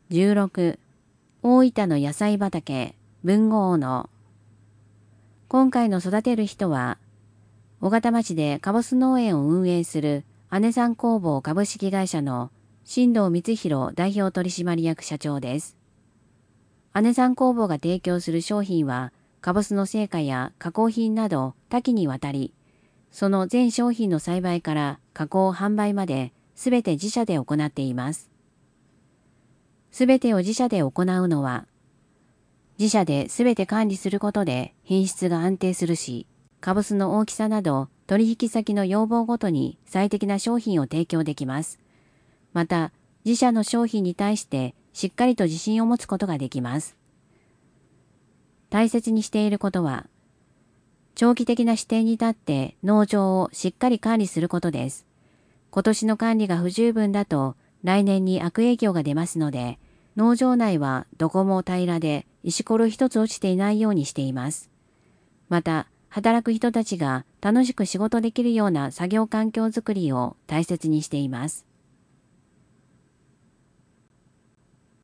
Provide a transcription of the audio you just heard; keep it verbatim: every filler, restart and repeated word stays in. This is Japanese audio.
じゅうろく、大分の野菜畑、豊後大野。今回の育てる人は、小形町でかぼす農園を運営する姉さん工房株式会社の新藤光弘代表取締役社長です。姉さん工房が提供する商品は、かぼすの成果や加工品など多岐にわたり、その全商品の栽培から加工販売まで全て自社で行っています。全てを自社で行うのは、自社で全て管理することで品質が安定するし、かぼすの大きさなど取引先の要望ごとに最適な商品を提供できます。また、自社の商品に対してしっかりと自信を持つことができます。大切にしていることは、長期的な視点に立って農場をしっかり管理することです。今年の管理が不十分だと来年に悪影響が出ますので、農場内はどこも平らで石ころ一つ落ちていないようにしています。また、働く人たちが楽しく仕事できるような作業環境づくりを大切にしています。